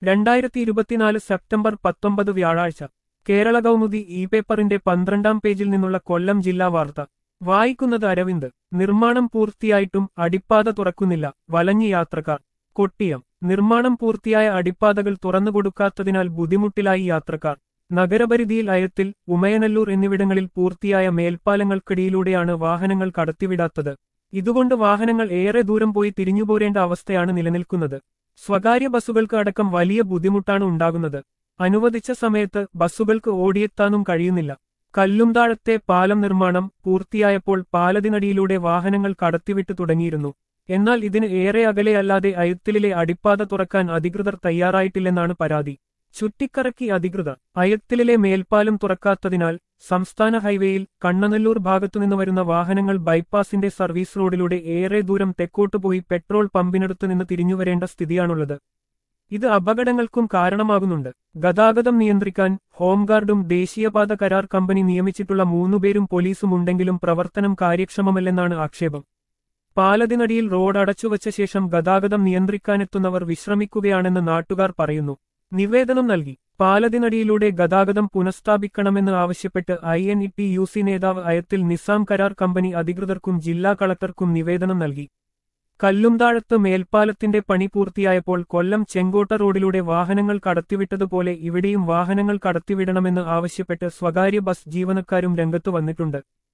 2024 September 19 വ്യാഴാഴ്ച Kerala Kaumudi E പേപ്പറിന്റെ 12-ാം പേജിൽ നിന്നുള്ള കൊല്ലം ജില്ലാ വാർത്ത വായിക്കുന്നത് അരവിന്ദ്. നിർമ്മാണം പൂർത്തിയായിട്ടും അടിപ്പാത തുറക്കുന്നില്ല, വലഞ്ഞ് യാത്രക്കാർ. കൊട്ടിയം. നിർമ്മാണം പൂർത്തിയായ അടിപ്പാതകൾ തുറന്നുകൊടുക്കാത്തതിനാൽ ബുദ്ധിമുട്ടിലായി യാത്രക്കാർ. നഗരപരിധിയിൽ അയത്തിൽ, ഉമയനല്ലൂർ എന്നിവിടങ്ങളിൽ പൂർത്തിയായ മേൽപ്പാലങ്ങൾക്കിടയിലൂടെയാണ് വാഹനങ്ങൾ കടത്തിവിടാത്തത്. ഇതുകൊണ്ട് വാഹനങ്ങൾ ഏറെ ദൂരം പോയി തിരിഞ്ഞുപോരേണ്ട അവസ്ഥയാണ് നിലനിൽക്കുന്നത്. സ്വകാര്യ ബസ്സുകൾക്ക് അടക്കം വലിയ ബുദ്ധിമുട്ടാണ് ഉണ്ടാകുന്നത്. അനുവദിച്ച സമയത്ത് ബസ്സുകൾക്ക് ഓടിയെത്താനും കഴിയുന്നില്ല. കല്ലുംതാഴത്തെ പാലം നിർമ്മാണം പൂർത്തിയായപ്പോൾ പാലത്തിനടിയിലൂടെ വാഹനങ്ങൾ കടത്തിവിട്ടു തുടങ്ങിയിരുന്നു. എന്നാൽ ഇതിന് ഏറെ അകലെയല്ലാതെ അയത്തിലെ അടിപ്പാത തുറക്കാൻ അധികൃതർ തയ്യാറായിട്ടില്ലെന്നാണ് പരാതി. ചുറ്റിക്കറക്കി അധികൃതർ. അയത്തിലെ മേൽപ്പാലം തുറക്കാത്തതിനാൽ സംസ്ഥാന ഹൈവേയിൽ കണ്ണനല്ലൂർ ഭാഗത്തുനിന്ന് വരുന്ന വാഹനങ്ങൾ ബൈപ്പാസിന്റെ സർവീസ് റോഡിലൂടെ ഏറെ ദൂരം തെക്കോട്ടുപോയി പെട്രോൾ പമ്പിനടുത്ത് നിന്ന് തിരിഞ്ഞുവരേണ്ട സ്ഥിതിയാണുള്ളത്. ഇത് അപകടങ്ങൾക്കും കാരണമാകുന്നുണ്ട്. ഗതാഗതം നിയന്ത്രിക്കാൻ ഹോംഗാർഡും ദേശീയപാത കരാർ കമ്പനി നിയമിച്ചിട്ടുള്ള 3 പേരും പോലീസും ഉണ്ടെങ്കിലും പ്രവർത്തനം കാര്യക്ഷമമല്ലെന്നാണ് ആക്ഷേപം. പാലത്തിനടിയിൽ റോഡ് അടച്ചുവച്ച ശേഷം ഗതാഗതം നിയന്ത്രിക്കാനെത്തുന്നവർ വിശ്രമിക്കുകയാണെന്ന് നാട്ടുകാർ പറയുന്നു. നിവേദനം നൽകി. പാലത്തിനടിയിലൂടെ ഗതാഗതം പുനഃസ്ഥാപിക്കണമെന്ന് ആവശ്യപ്പെട്ട് INETUC നേതാവ് അയത്തിൽ നിസാം കരാർ കമ്പനി അധികൃതർക്കും ജില്ലാ കളക്ടർക്കും നിവേദനം നൽകി. കല്ലുംതാഴത്ത് മേൽപ്പാലത്തിന്റെ പണി പൂർത്തിയായപ്പോൾ കൊല്ലം ചെങ്കോട്ട റോഡിലൂടെ വാഹനങ്ങൾ കടത്തിവിട്ടതുപോലെ ഇവിടെയും വാഹനങ്ങൾ കടത്തിവിടണമെന്ന് ആവശ്യപ്പെട്ട് സ്വകാര്യ ബസ് ജീവനക്കാരും രംഗത്തു വന്നിട്ടുണ്ട്.